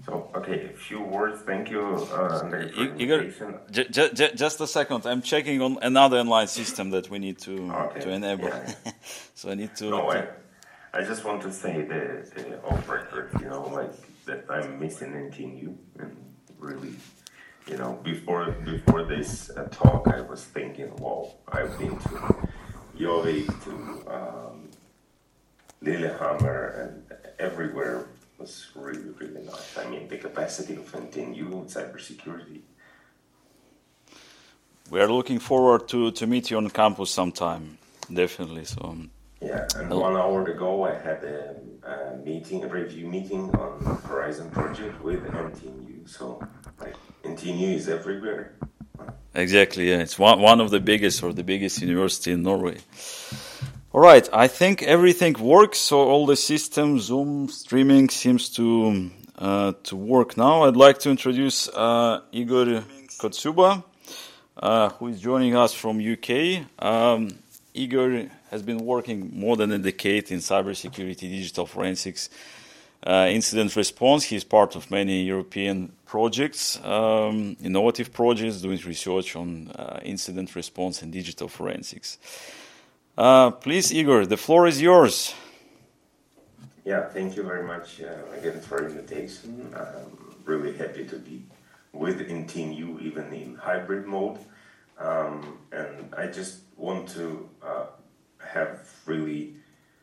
So, okay, a few words. Thank you, Andrei, for the Igor, invitation. just a second. I'm checking on another online system that we need to Okay, enable. yeah, yeah. So I need No, I just want to say the off record, like that I'm missing NTNU, and really, before this talk, I was thinking, wow, I've been to Jovik, to Lillehammer, and everywhere was really, really nice. I mean, the capacity of NTNU in cybersecurity. We are looking forward to meet you on campus sometime, definitely. So Yeah, and 1 hour ago I had a review meeting on Horizon project with NTNU. So, like, NTNU is everywhere. exactly, yeah, it's one of the biggest or the biggest university in Norway. All right, I think everything works. So all the systems, Zoom streaming seems to work now. I'd like to introduce Igor Kotsuba, who is joining us from UK. Igor has been working more than a decade in cybersecurity, digital forensics, incident response. He's part of many European projects, innovative projects, doing research on incident response and digital forensics. Please, Igor, the floor is yours. Yeah, thank you very much again for the invitation. I'm really happy to be with NTNU, even in hybrid mode. And I just want to have really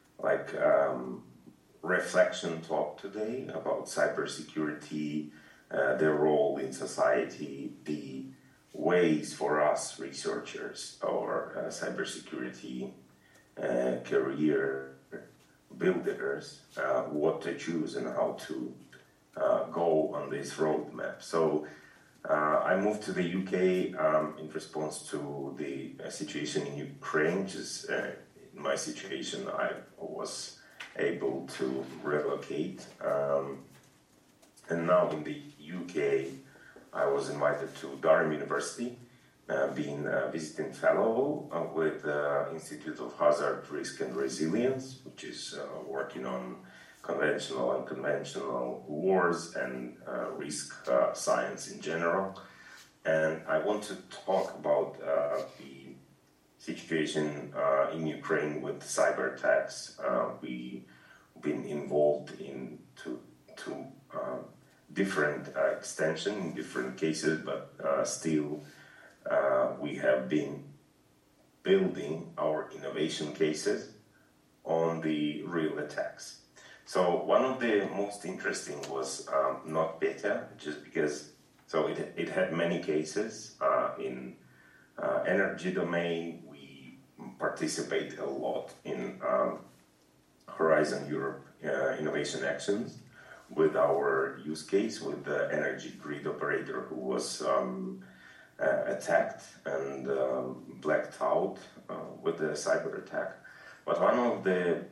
reflection talk today about cybersecurity, their role in society, the ways for us researchers or cybersecurity career builders, what to choose and how to go on this roadmap. So I moved to the UK in response to the situation in Ukraine, which is in my situation I was able to relocate. And now in the UK, I was invited to Durham University, being a visiting fellow with the Institute of Hazard, Risk and Resilience, which is working on conventional and unconventional wars and risk science in general. And I want to talk about the situation in Ukraine with cyber attacks. We've been involved in two different extension in different cases, but still we have been building our innovation cases on the real attacks. So one of the most interesting was NotPetya, just because it had many cases in energy domain. We participate a lot in Horizon Europe innovation actions with our use case with the energy grid operator who was attacked and blacked out with the cyber attack. But one of the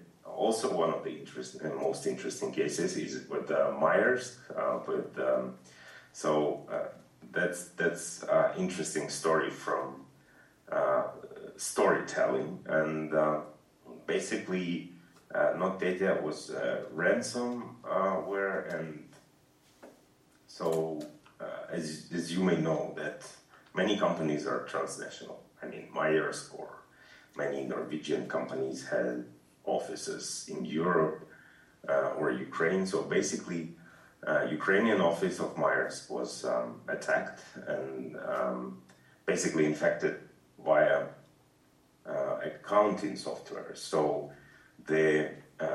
most interesting cases is with Myers. That's interesting story from storytelling, and basically NotPetya was ransomware, and so as you may know that many companies are transnational. I mean, Myers or many Norwegian companies had offices in Europe or Ukraine. So basically, Ukrainian office of Myers was attacked and basically infected via accounting software. So the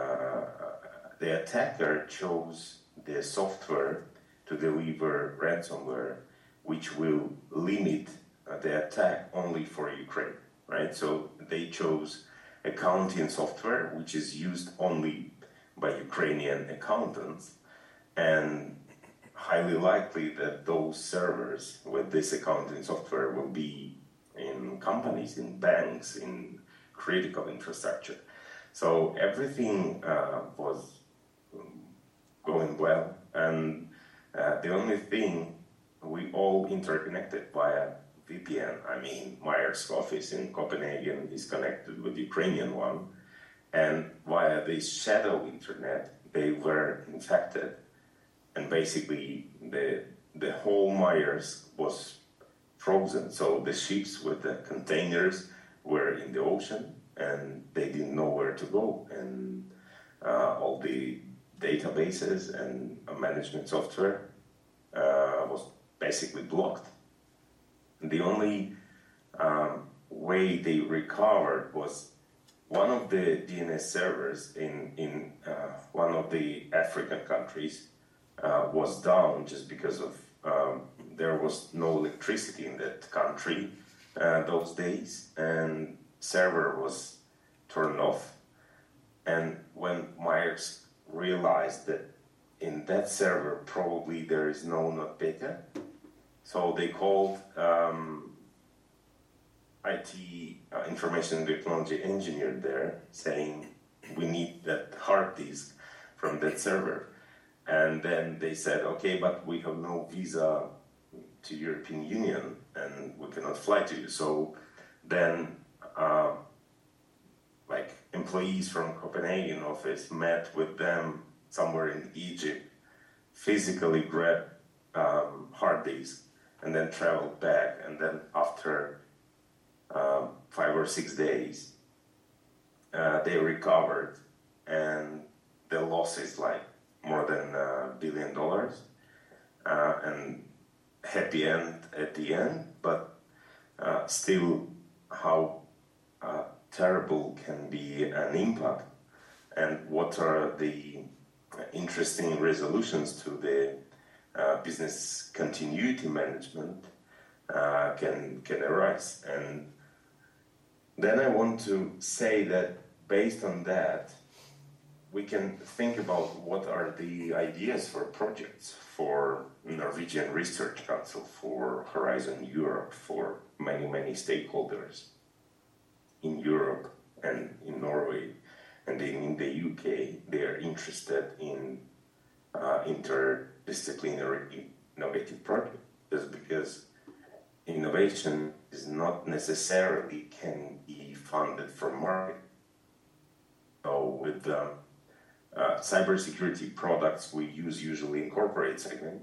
attacker chose the software to deliver ransomware, which will limit the attack only for Ukraine, right? So they chose accounting software, which is used only by Ukrainian accountants, and highly likely that those servers with this accounting software will be in companies, in banks, in critical infrastructure. So everything was going well, and the only thing, we all interconnected via VPN. I mean, Myers' office in Copenhagen is connected with the Ukrainian one, and via this shadow internet, they were infected and basically the whole Myers was frozen. So the ships with the containers were in the ocean, and they didn't know where to go, and all the databases and management software was basically blocked. And the only way they recovered was one of the DNS servers in one of the African countries was down just because of there was no electricity in that country those days, and server was turned off. And when Myers realized that in that server probably there is no NotPetya, so they called IT, information technology engineer there, saying we need that hard disk from that server. And then they said, okay, but we have no visa to European Union and we cannot fly to you. So then like employees from Copenhagen office met with them somewhere in Egypt, physically grabbed hard disk and then traveled back. And then after 5 or 6 days, they recovered, and the loss is like more than $1 billion, and happy end at the end, but still how terrible can be an impact, and what are the interesting resolutions to the business continuity management can arise. And then I want to say that based on that, we can think about what are the ideas for projects for Norwegian Research Council, for Horizon Europe, for many, many stakeholders in Europe and in Norway and in the UK. They are interested in interdisciplinary innovative projects, just because innovation is not necessarily can be funded from market. So with cybersecurity products we use usually in corporate segment,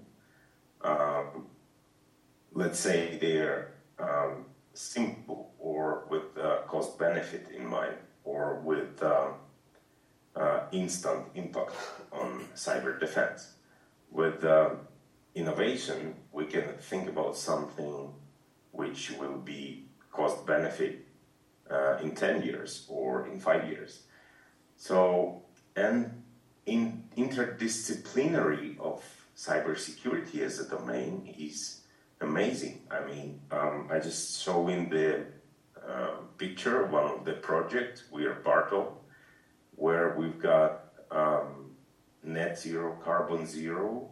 let's say they're simple or with cost benefit in mind, or with instant impact on cyber defense. With innovation, we can think about something which will be cost benefit in 10 years or in 5 years. So, and in interdisciplinary of cybersecurity as a domain is amazing. I mean, I just show in the picture one of the projects we are part of, where we've got net zero, carbon zero,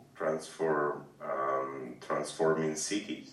transforming cities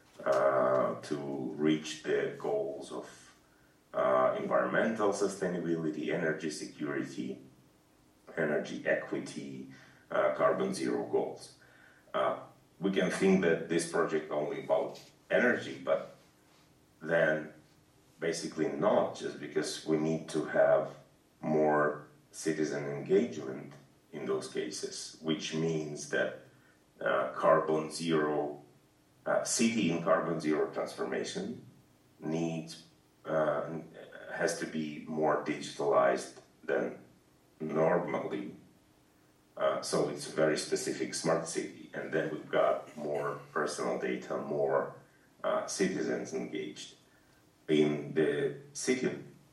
to reach the goals of environmental sustainability, energy security, energy equity, carbon zero goals. We can think that this project only about energy, but then basically not, just because we need to have more citizen engagement in those cases, which means that carbon zero, city in carbon zero transformation needs, has to be more digitalized than normally. So it's a very specific smart city, and then we've got more personal data, more citizens engaged in the city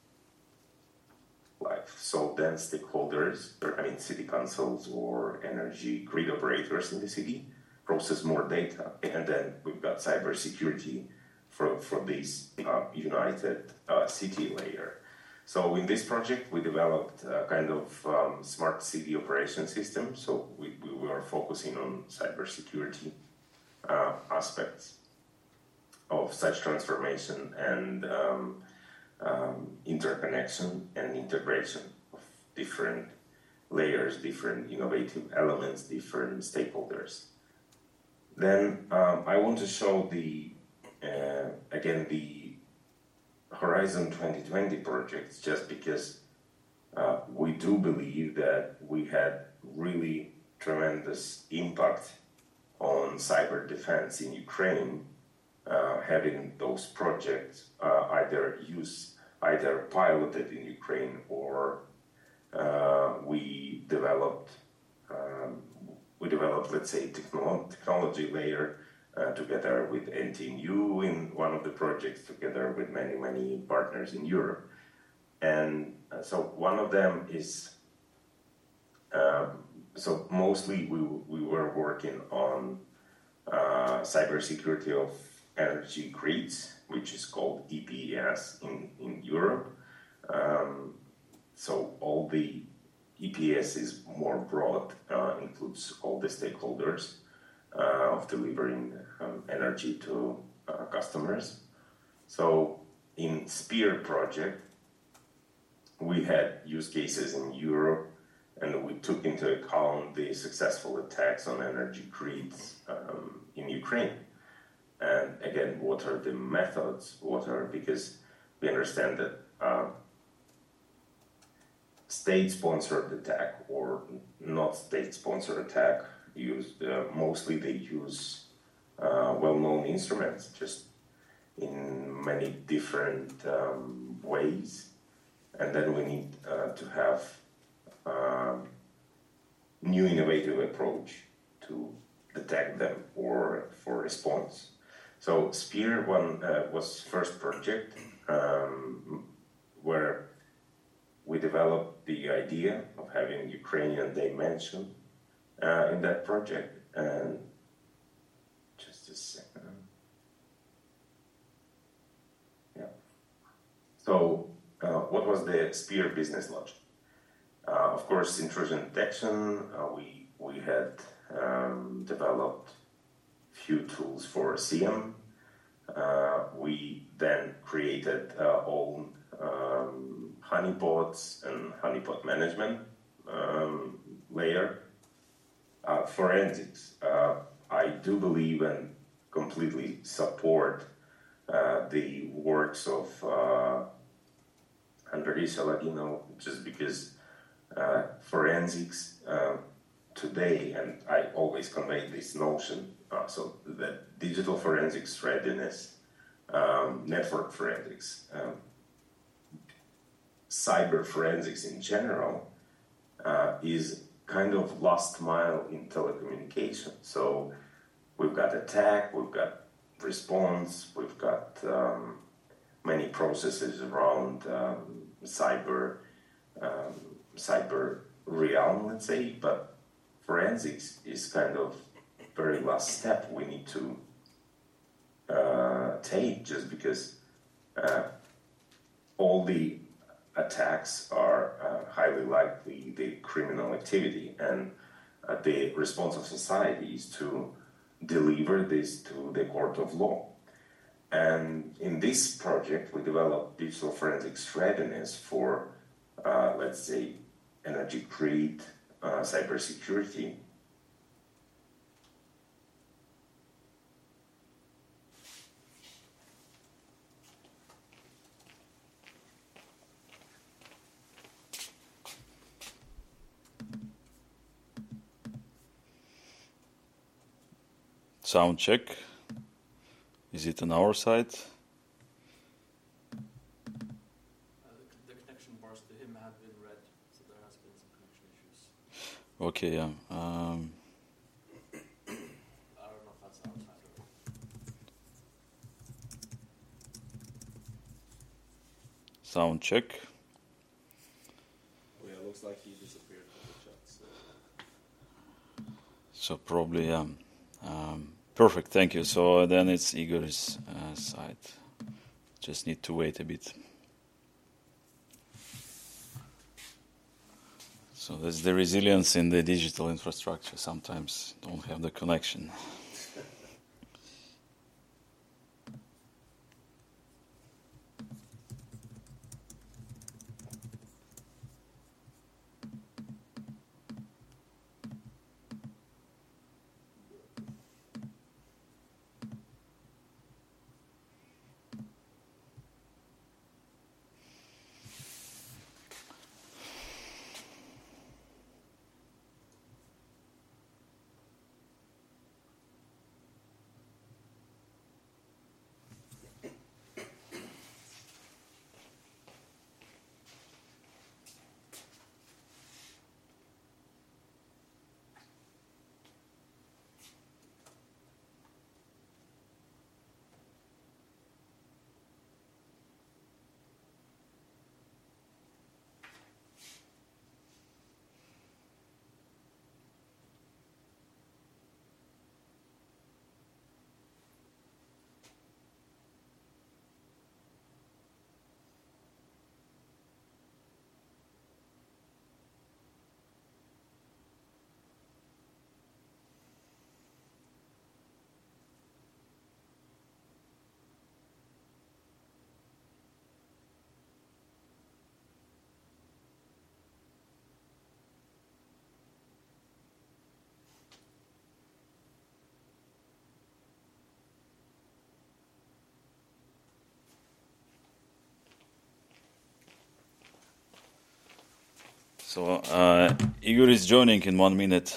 life. So then stakeholders, city councils or energy grid operators in the city process more data, and then we've got cybersecurity for this united city layer. So in this project, we developed a kind of smart city operation system. So we were focusing on cybersecurity aspects of such transformation and interconnection and integration of different layers, different innovative elements, different stakeholders. Then I want to show again the Horizon 2020 projects, just because we do believe that we had really tremendous impact on cyber defense in Ukraine, having those projects either piloted in Ukraine or we developed, let's say, technology layer together with NTNU in one of the projects, together with many partners in Europe. And so one of them is, so mostly we were working on cybersecurity of energy grids, which is called EPS in Europe. So all the EPS is more broad, includes all the stakeholders of delivering energy to customers. So in SPEAR project, we had use cases in Europe, and we took into account the successful attacks on energy grids in Ukraine. And again, what are the methods? Because we understand that state-sponsored attack or not state-sponsored attack mostly they use well-known instruments, just in many different ways, and then we need to have new innovative approach to detect them or for response. So SPEAR one was first project where we developed the idea of having Ukrainian dimension in that project. And just a second. Yeah. So what was the SPEAR business logic? Of course, intrusion detection, we had developed few tools for SIEM. We then created our own honeypots and honeypot management layer. Forensics. I do believe and completely support the works of Andrei Saladino, just because forensics today, and I always convey this notion, so that digital forensics readiness, network forensics, cyber forensics in general is kind of last mile in telecommunication. So we've got attack, we've got response, we've got many processes around cyber realm, let's say, but forensics is kind of very last step we need to take, just because all the attacks are highly likely the criminal activity, and the response of society is to deliver this to the court of law. And in this project, we developed digital forensics readiness for, let's say, energy grid, cybersecurity. Sound check. Is it on our side? The connection bars to him have been red, so there has been some connection issues. Okay, yeah. I don't know if that's our side or... Sound check. Oh yeah, looks like he disappeared from the chat. So probably, perfect, thank you. So then it's Igor's side. Just need to wait a bit. So that's the resilience in the digital infrastructure. Sometimes don't have the connection. So Igor is joining in 1 minute.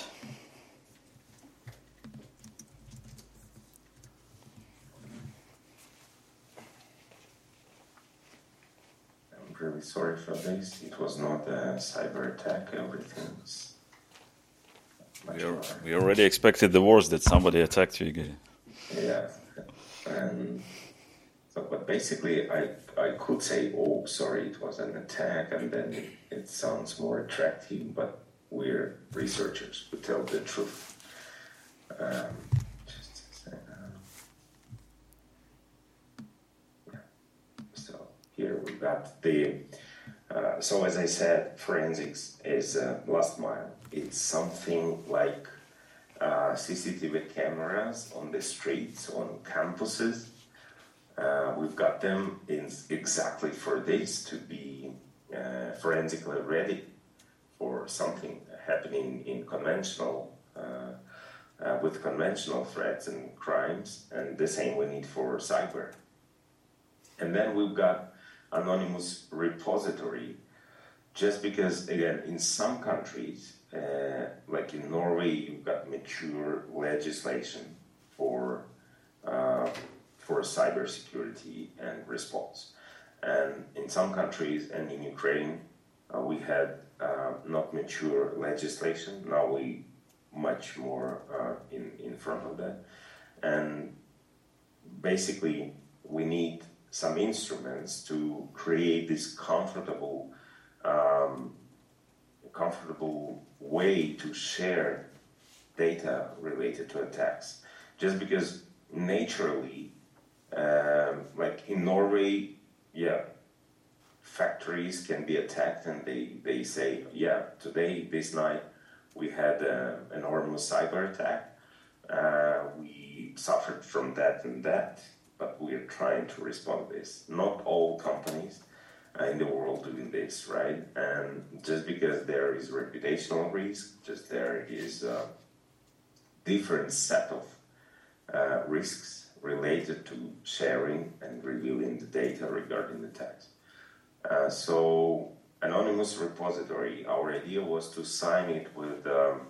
I'm really sorry for this. It was not a cyber attack. Everything's We already expected the worst, that somebody attacked you, Igor. Yeah. And so, but basically, I could say, oh, sorry, it was an attack, and then it sounds more attractive, but we're researchers who tell the truth. Just a second. Yeah. So here we got the, so as I said, forensics is last mile. It's something like CCTV cameras on the streets, on campuses. We've got them in exactly for this, to be forensically ready for something happening in conventional, with conventional threats and crimes, and the same we need for cyber. And then we've got anonymous repository, just because, again, in some countries, like in Norway, you've got mature legislation for cybersecurity and response. And in some countries, and in Ukraine, we had not mature legislation. Now we much more in front of that. And basically, we need some instruments to create this comfortable way to share data related to attacks. Just because naturally, like in Norway, yeah, factories can be attacked, and they say, yeah, today, this night, we had an enormous cyber attack. We suffered from that and that, but we are trying to respond to this. Not all companies in the world doing this, right? And just because there is reputational risk, just there is a different set of risks related to sharing and revealing the data regarding the attacks. So anonymous repository, our idea was to sign it with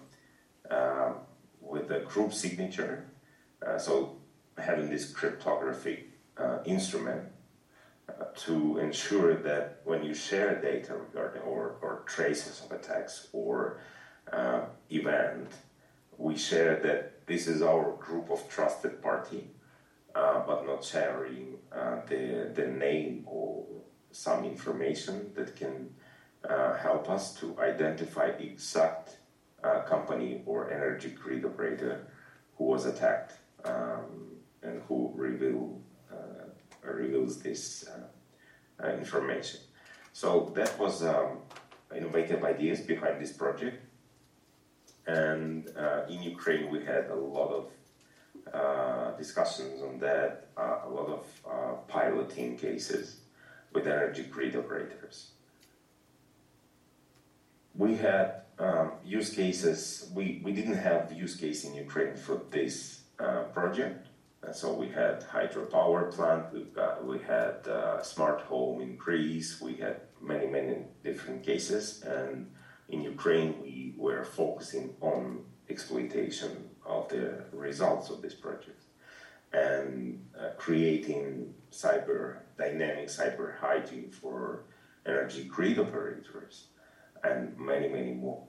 a group signature. So having this cryptographic instrument to ensure that when you share data regarding or traces of attacks or event, we share that this is our group of trusted party, but not sharing the name or some information that can help us to identify exact company or energy grid operator who was attacked and who reveals this information. So that was innovative ideas behind this project. And in Ukraine, we had a lot of discussions on that, a lot of piloting cases with energy grid operators. We had use cases. We didn't have use case in Ukraine for this project. And so we had hydropower plant, we had smart home in Greece, we had many different cases. And in Ukraine, we were focusing on exploitation of the results of this project and creating dynamic cyber hygiene for energy grid operators and many more.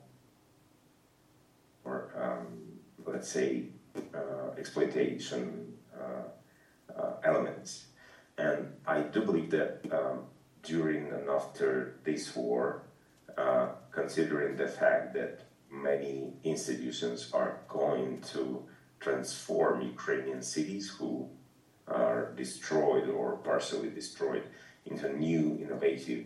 Or let's say exploitation elements. And I do believe that during and after this war, considering the fact that many institutions are going to transform Ukrainian cities who are destroyed or partially destroyed into new innovative.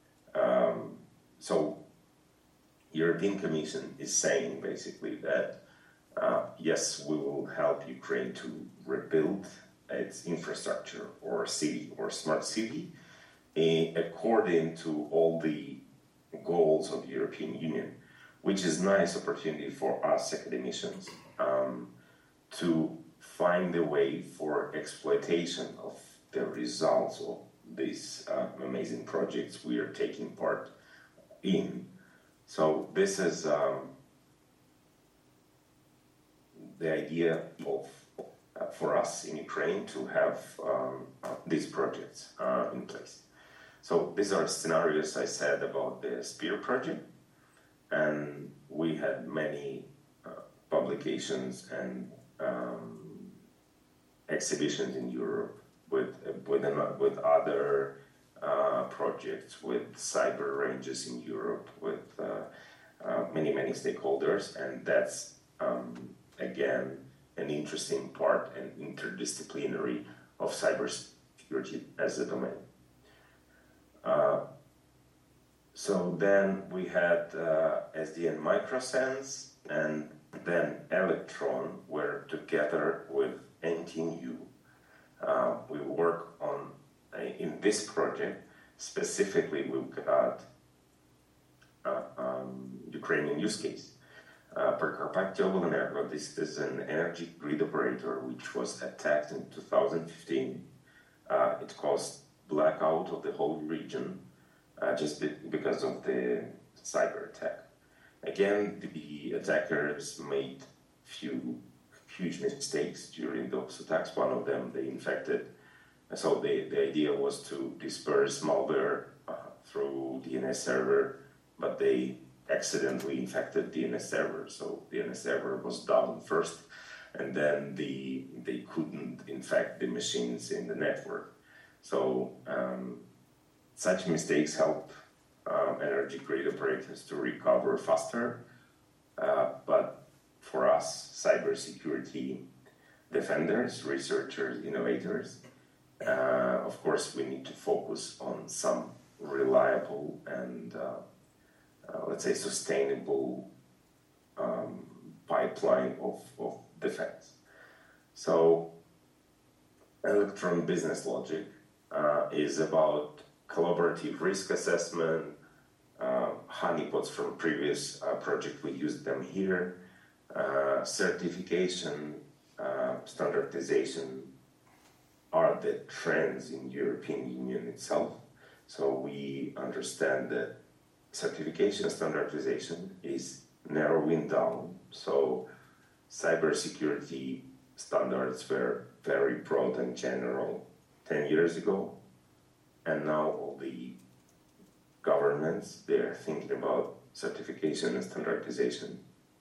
So European Commission is saying basically that yes, we will help Ukraine to rebuild its infrastructure or city or smart city according to all the goals of the European Union, which is a nice opportunity for us academicians to find a way for exploitation of the results of these amazing projects we are taking part in. So this is the idea of for us in Ukraine to have these projects in place. So these are scenarios I said about the SPEAR project, and we had many publications and exhibitions in Europe with other projects, with cyber ranges in Europe, with many stakeholders, and that's again an interesting part and interdisciplinary of cybersecurity as a domain. So then we had SDN Microsense, and then Electron, where together with NTNU, we work on, in this project, specifically we've got Ukrainian use case. Prikapatia Oblenergo, this is an energy grid operator which was attacked in 2015. It caused blackout of the whole region just because of the cyber attack. Again, the attackers made few huge mistakes during those attacks. One of them, they infected. So the idea was to disperse malware through DNS server, but they accidentally infected DNS server. So DNS server was down first, and then they couldn't infect the machines in the network. So such mistakes help energy grid operators to recover faster. But for us, cybersecurity defenders, researchers, innovators, of course, we need to focus on some reliable and, let's say, sustainable pipeline of defense. So, Electron business logic is about collaborative risk assessment, honeypots from previous project, we used them here, certification, standardization are the trends in European Union itself. So we understand that certification standardization is narrowing down. So cybersecurity standards were very broad and general 10 years ago, and now all the governments, they're thinking about certification and standardization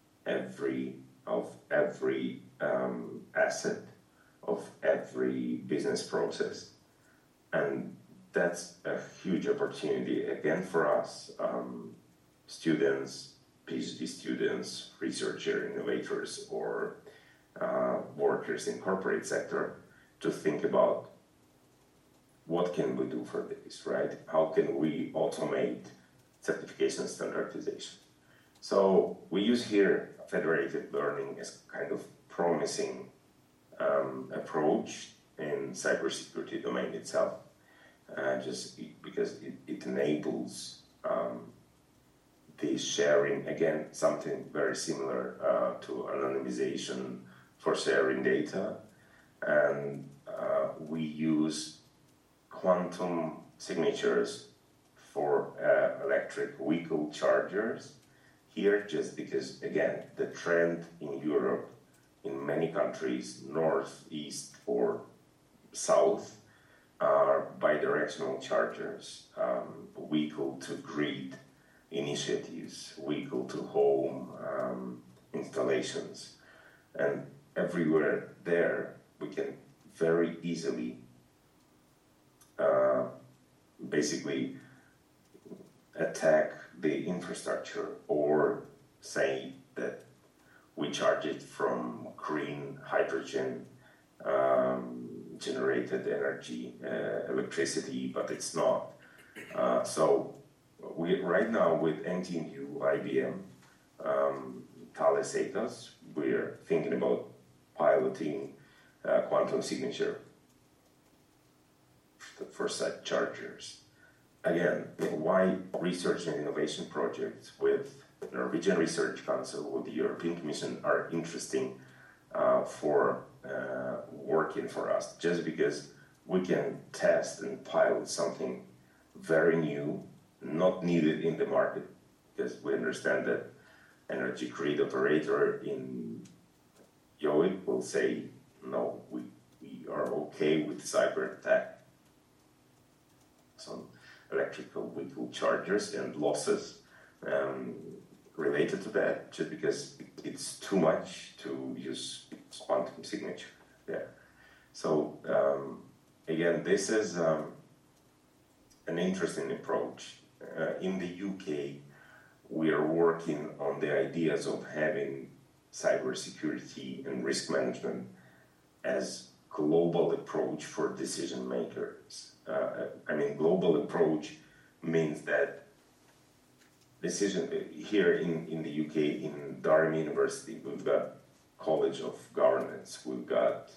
of every asset, of every business process. And that's a huge opportunity, again, for us, students, PhD students, researcher, innovators, or workers in corporate sector to think about what can we do for this, right? How can we automate certification standardization? So we use here federated learning as kind of promising approach in cybersecurity domain itself, just because it enables the sharing, again, something very similar to anonymization for sharing data. And we use quantum signatures for electric vehicle chargers here, just because, again, the trend in Europe, in many countries, north, east, or south, are bidirectional chargers, vehicle to grid initiatives, vehicle to home installations. And everywhere there, we can very easily basically attack the infrastructure, or say that we charge it from green hydrogen generated energy, electricity, but it's not. So we right now with NTNU, IBM, Thales Atos, we're thinking about piloting quantum signature for such chargers. Again, why research and innovation projects with the Norwegian Research Council, with the European Commission are interesting for working for us, just because we can test and pilot something very new, not needed in the market, because we understand that energy grid operator in IOHIP will say, no, we are okay with cyber attack. Some electrical vehicle chargers and losses related to that, just because it's too much to use quantum signature. Yeah. So again, this is an interesting approach. In the UK, we are working on the ideas of having cybersecurity and risk management as global approach for decision makers. Global approach means that here in the UK, in Durham University, we've got College of Governance, we've got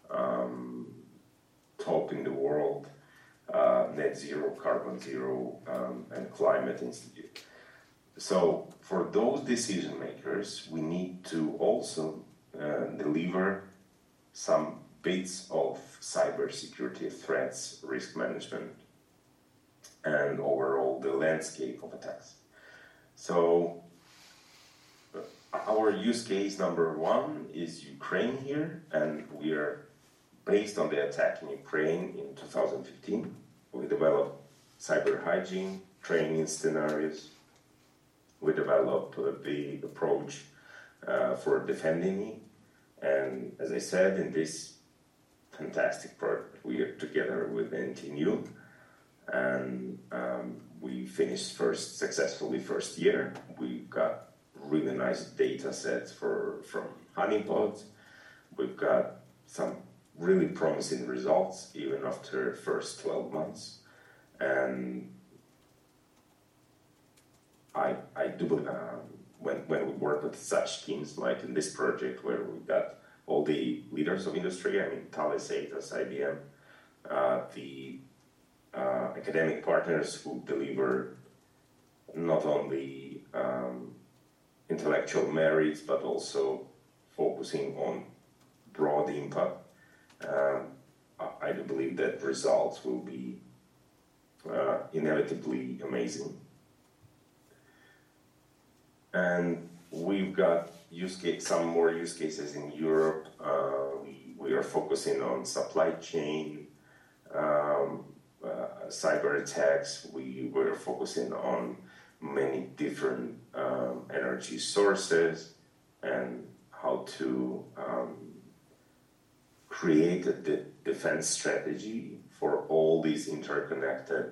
top in the world Net Zero, Carbon Zero, and Climate Institute. So for those decision makers, we need to also deliver some bits of cybersecurity threats, risk management, and overall the landscape of attacks. So our use case number one is Ukraine here, and we are based on the attack in Ukraine in 2015. We developed cyber hygiene training scenarios. We developed the approach for defending me. And as I said, in this fantastic project, we are together with NTNU, and we finished successfully first year. We got really nice data sets from honeypots. We've got some really promising results even after first 12 months. And I do believe when we work with such teams like in this project where we got all the leaders of industry, Thales, Atos, IBM, the academic partners who deliver not only intellectual merits but also focusing on broad impact, I do believe that results will be inevitably amazing. And we've got some more use cases in Europe. We are focusing on supply chain, cyber attacks. We were focusing on many different energy sources and how to create a defense strategy for all these interconnected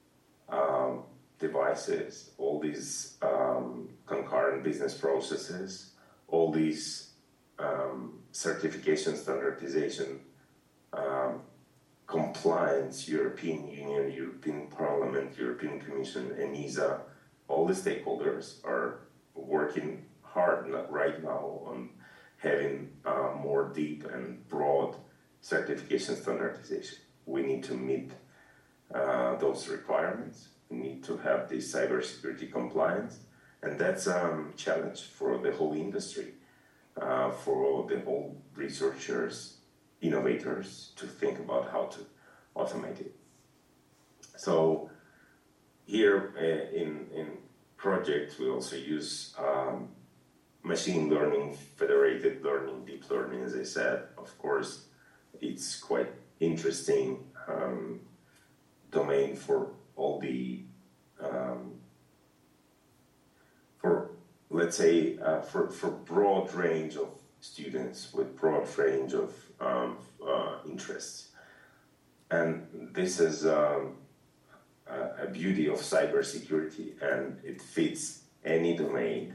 devices, all these concurrent business processes, all these certification, standardization, compliance, European Union, European Parliament, European Commission, ENISA, all the stakeholders are working hard right now on having more deep and broad certification standardization. We need to meet those requirements. We need to have this cybersecurity compliance, and that's a challenge for the whole industry, for the whole researchers, innovators to think about how to automate it. So here in projects, we also use machine learning, federated learning, deep learning, as I said. Of course, it's quite interesting domain for all the for broad range of students with broad range of interests. And this is a beauty of cybersecurity, and it fits any domain.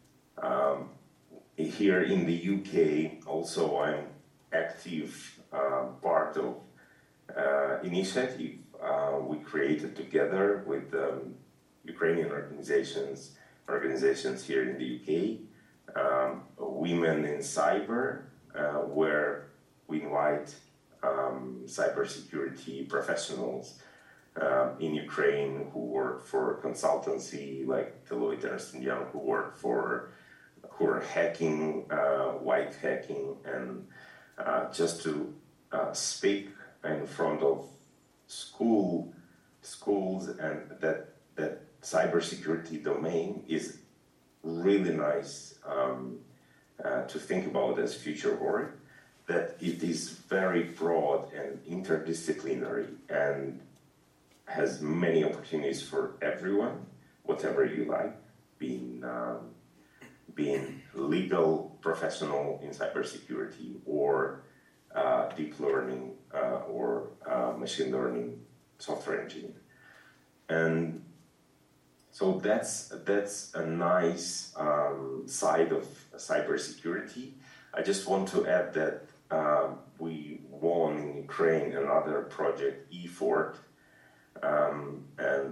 Here in the UK, also I'm active part of initiative we created together with Ukrainian organizations here in the UK, Women in Cyber, where we invite cybersecurity professionals in Ukraine who work for consultancy like Deloitte, Ernst & Young, who are hacking, white hacking, and just to speak in front of schools, and that cybersecurity domain is really nice to think about as future work, that it is very broad and interdisciplinary and has many opportunities for everyone, whatever you like, being legal professional in cybersecurity or deep learning or machine learning software engineer. And so that's a nice side of cybersecurity. I just want to add that we won in Ukraine another project, eFort, and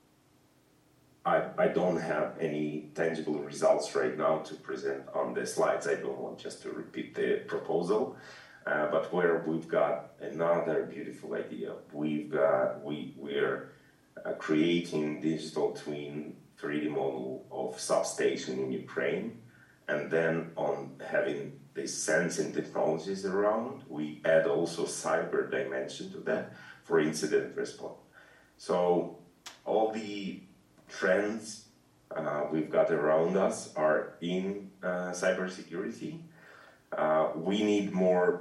I don't have any tangible results right now to present on the slides. I don't want just to repeat the proposal, but where we've got another beautiful idea. We're creating digital twin 3D model of substation in Ukraine, and then on having the sensing technologies around, we add also cyber dimension to that for incident response. So all the trends we've got around us are in cybersecurity. We need more,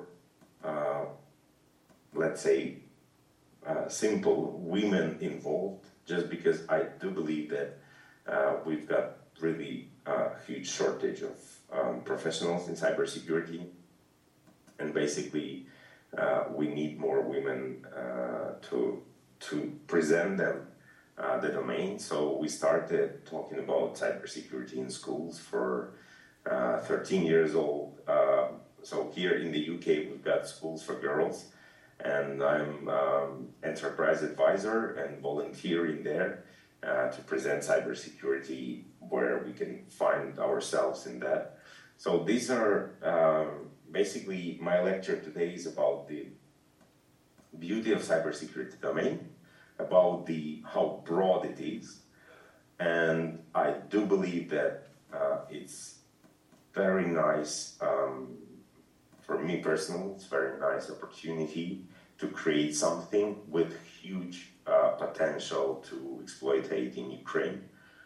let's say, simple women involved, just because I do believe that we've got really a huge shortage of professionals in cybersecurity, and basically we need more women to present them the domain. So we started talking about cybersecurity in schools for 13 years old. So here in the UK, we've got schools for girls, and I'm enterprise advisor and volunteering there to present cybersecurity where we can find ourselves in that. So these are basically my lecture today is about the beauty of cybersecurity domain, about how broad it is, and I do believe that it's very nice. For me personally, it's a very nice opportunity to create something with huge potential to exploit in Ukraine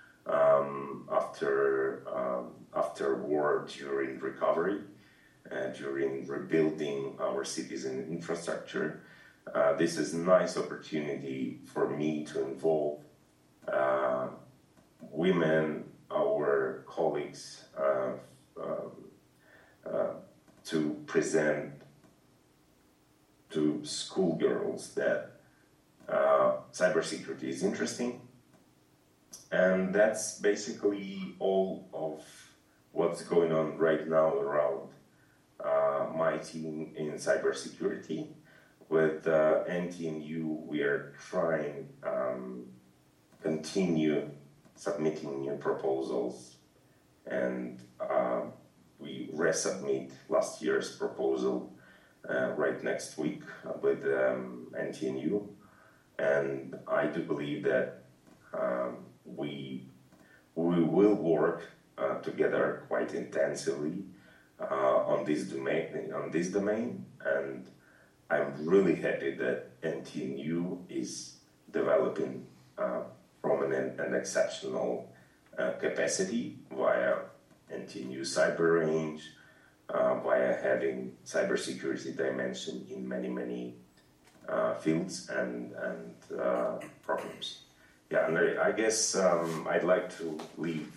after war, during recovery, during rebuilding our cities and infrastructure. This is a nice opportunity for me to involve women, our colleagues, to present to schoolgirls that cybersecurity is interesting. And that's basically all of what's going on right now around my team in cybersecurity. With NTNU, we are trying continue submitting new proposals, and we resubmit last year's proposal right next week with NTNU, and I do believe that we will work together quite intensively on this domain, and I'm really happy that NTNU is developing prominent and exceptional capacity via NTNU Cyber Range, via having cybersecurity dimension in many fields and programs. Yeah, and I guess I'd like to leave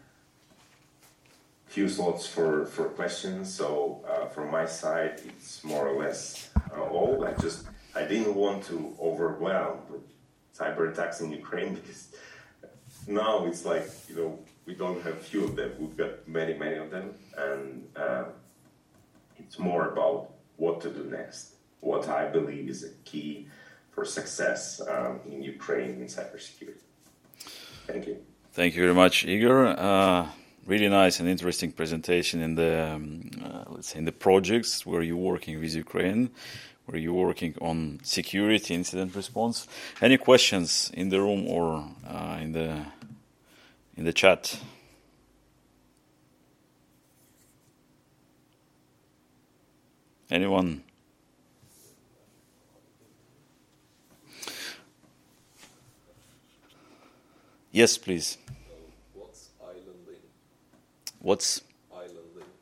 few slots for questions. So from my side, it's more or less all. I didn't want to overwhelm with cyber attacks in Ukraine, because now it's like, we don't have few of them. We've got many of them, and it's more about what to do next. What I believe is a key for success in Ukraine in cybersecurity. Thank you. Thank you very much, Igor. Really nice and interesting presentation in the let's say in the projects where you're working with Ukraine, where you're working on security, incident response. Any questions in the room or in the chat? Anyone? Yes, please. What's islanding? What's Islanding.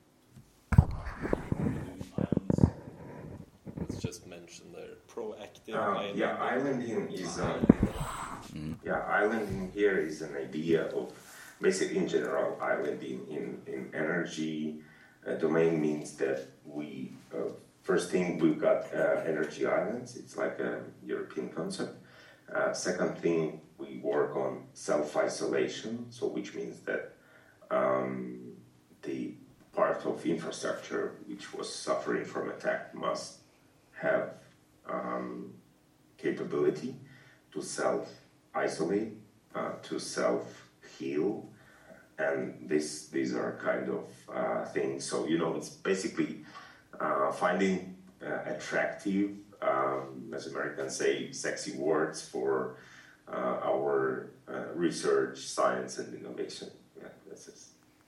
It's just mentioned there. Proactive islanding. Yeah, islanding is islanding here is an idea of basically in general islanding in energy domain means that we first thing we've got energy islands. It's like a European concept. Second thing, we work on self-isolation, so which means that the part of infrastructure which was suffering from attack must have capability to self-isolate, to self-heal, and these are kind of things. So it's basically finding attractive, as Americans say, sexy words for our research, science, and innovation. Yeah, that's it.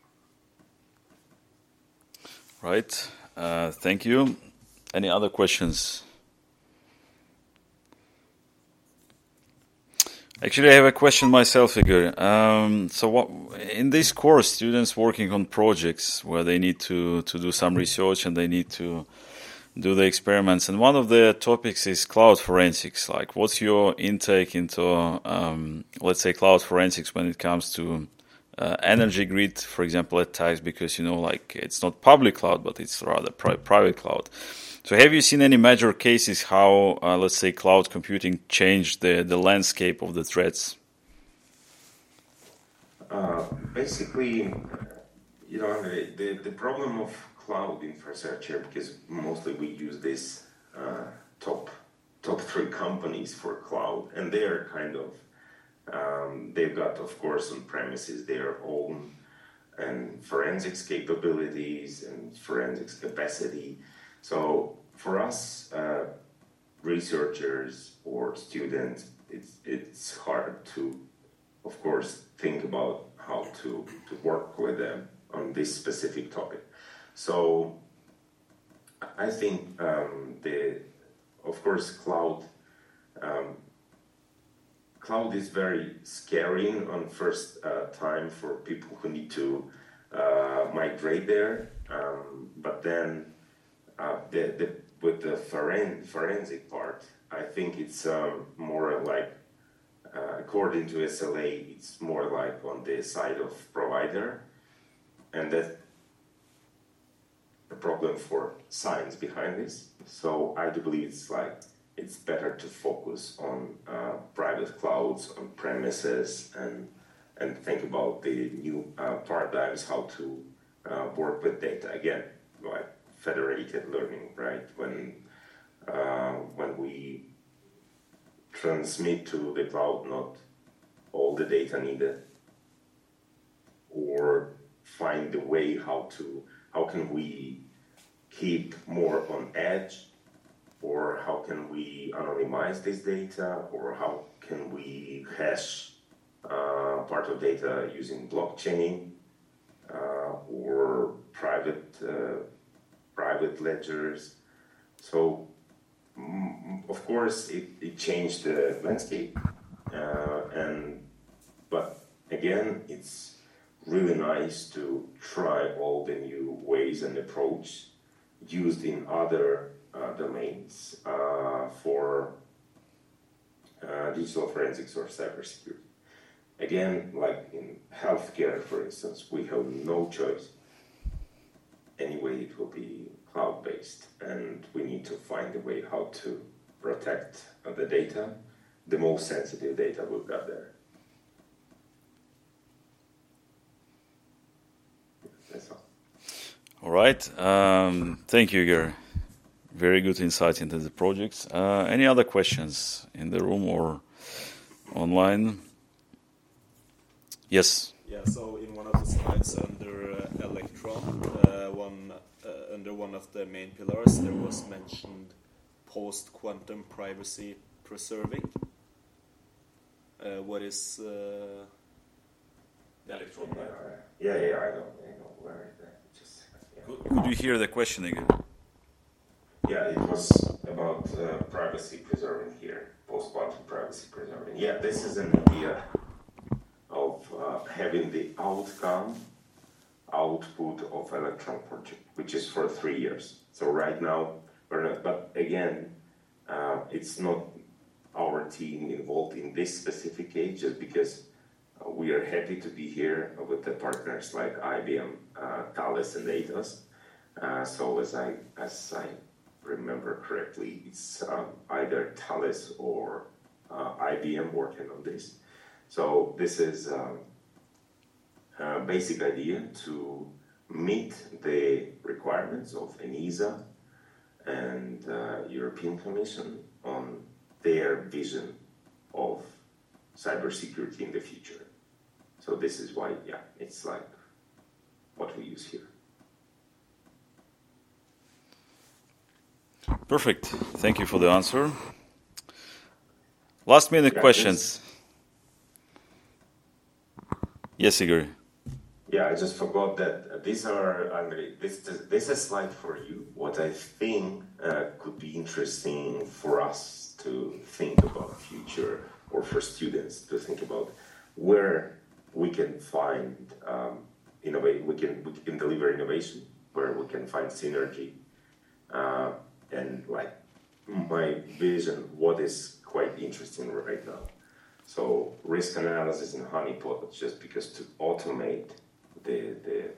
right? Thank you. Any other questions? Actually, I have a question myself, Igor. So what, in this course, students working on projects where they need to do some research and they need to do the experiments. And one of the topics is cloud forensics. Like, what's your intake into, let's say, cloud forensics when it comes to energy grid, for example, attacks? Because, like, it's not public cloud, but it's rather private cloud. So have you seen any major cases how, let's say, cloud computing changed the landscape of the threats? Basically, the problem of cloud infrastructure, because mostly we use this top three companies for cloud, and they are kind of, they've got, of course, on premises their own and forensics capabilities and forensics capacity. So for us, researchers or students, it's hard to, of course, think about how to work with them on this specific topic. So I think of course, cloud is very scary on first time for people who need to migrate there, but then with the forensic part, I think it's more like, according to SLA, it's more like on the side of provider, and that's the problem for science behind this. So I do believe it's better to focus on private clouds, on premises, and think about the new paradigms, how to work with data again, like federated learning, right? When we transmit to the cloud not all the data needed, or find the way how can we keep more on edge, or how can we anonymize this data, or how can we hash part of data using blockchain or private ledgers. So of course it changed the landscape, but again, it's really nice to try all the new ways and approach used in other domains for digital forensics or cybersecurity. Again, like in healthcare, for instance, we have no choice. Anyway, it will be cloud-based, and we need to find a way how to protect the data, the most sensitive data we've got there. That's all. All right. Thank you, Igor. Very good insight into the projects. Any other questions in the room or online? Yes. Yeah, so in one of the slides under Electron, under one of the main pillars, there was mentioned post-quantum privacy preserving. What is the Electron? Yeah, I know where it just. Yeah. Could you hear the question again? Yeah, it was about privacy preserving here, post-quantum privacy preserving. Yeah, this is an idea. I'll having the output of Electron project, which is for 3 years. So right now we're not, but again, it's not our team involved in this specific case, just because we are happy to be here with the partners like IBM, Thales, and Atos. So as I remember correctly, it's either Thales or IBM working on this. So this is basic idea to meet the requirements of ENISA and European Commission on their vision of cybersecurity in the future. So this is why, yeah, it's like what we use here. Perfect. Thank you for the answer. Last minute questions. Yes, Igor. Yeah, I just forgot that these are, Andrei, this is a slide for you. What I think could be interesting for us to think about future, or for students to think about where we can find innovate. We can deliver innovation, where we can find synergy, and like my vision, what is quite interesting right now. So risk analysis in Honeypot, just because to automate the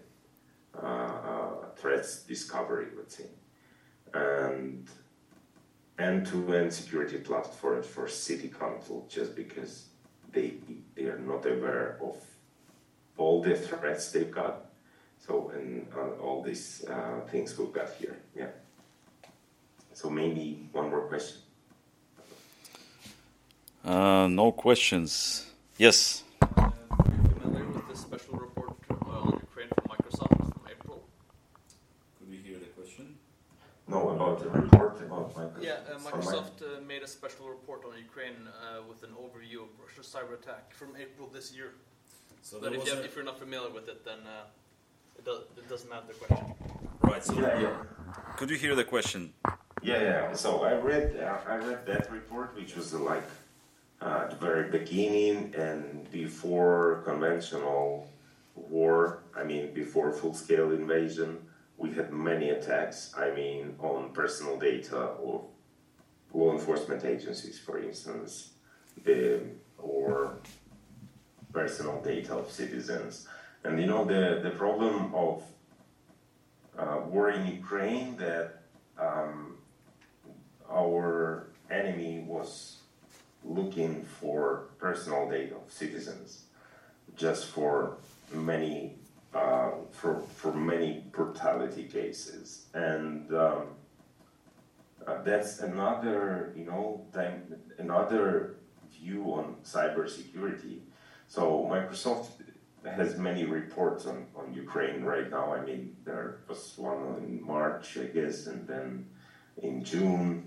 threats discovery, let's say, and end-to-end security platforms for city council, just because they are not aware of all the threats they've got. So, and all these things we've got here, yeah. So maybe one more question. No questions. Yes. Are you familiar with this special report on Ukraine from Microsoft from April? Could we hear the question? No, about the report about Microsoft. Yeah, Microsoft made a special report on Ukraine with an overview of Russia's cyber attack from April this year. So but if you're not familiar with it, then it doesn't have the question. Right. So Yeah. could you hear the question? Yeah. So I read that report, which was like at the very beginning and before conventional war. I mean, before full-scale invasion, we had many attacks. I mean, on personal data of law enforcement agencies, for instance, or personal data of citizens. And you know, the problem of war in Ukraine, that our enemy was looking for personal data of citizens, just for many many brutality cases, and that's another another view on cybersecurity. So Microsoft has many reports on Ukraine right now. I mean, there was one in March, I guess, and then in June.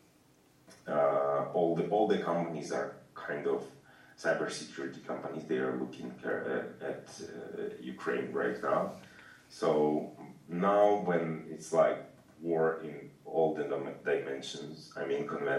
All the companies are kind of cybersecurity companies. They are looking at Ukraine right now. So now when it's like war in all the dimensions, I mean,